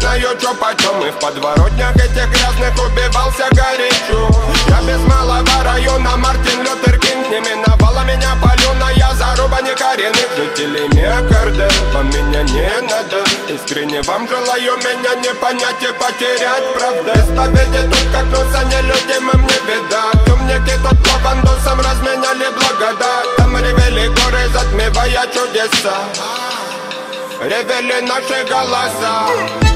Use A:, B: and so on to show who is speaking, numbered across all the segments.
A: знаю, чё почем. И в подворотнях этих грязных убивался горячо. Я без малого района, Мартин Лютер Кинг. Не миновала меня паленая заруба некоренных жителей миокарда. Вам меня не надо, искренне вам желаю меня не понять и потерять, правда. Исповеди тут как носа нелюдимым не видать. Умники тут лавандусом разменяли благодать. Там ревели горы, затмевая чудеса. Ревели наши голоса.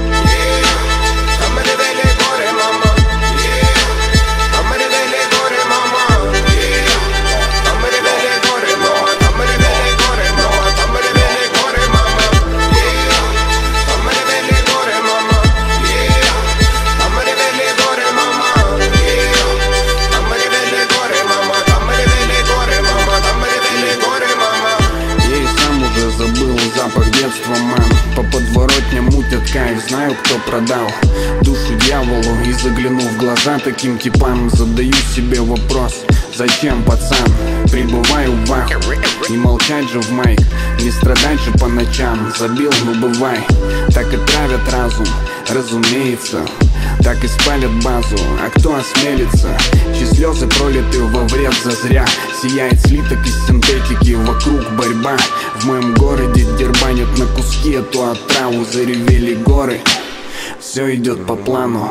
A: Там ревели горы, мама. Там ревели горы, мама. Там ревели горы, мама. Там ревели горы, мама. Там ревели горы, мама. Там ревели горы, мама. Там ревели горы, мама. Там ревели горы, мама. Там ревели горы, мама. Там ревели горы, мама.
B: Я и сам уже забыл запах детства, мам. По подворотням мутят кайф, знаю, кто продал душу дьяволу. И заглянув в глаза таким типам, задаю себе вопрос: зачем, пацан? Прибываю в вах, не молчать же в майк, не страдать же по ночам. Забил, ну бывай, так и травят разум, разумеется. Так и спалят базу, а кто осмелится? Чьи слезы пролиты во вред зазря. Сияет слиток из синтетики, вокруг борьба. В моем городе дербанят на куски эту отраву. Заревели горы, все идет по плану.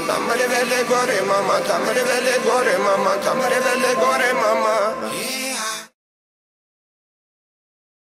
A: Там ревели горы, мама, там ревели горы, мама.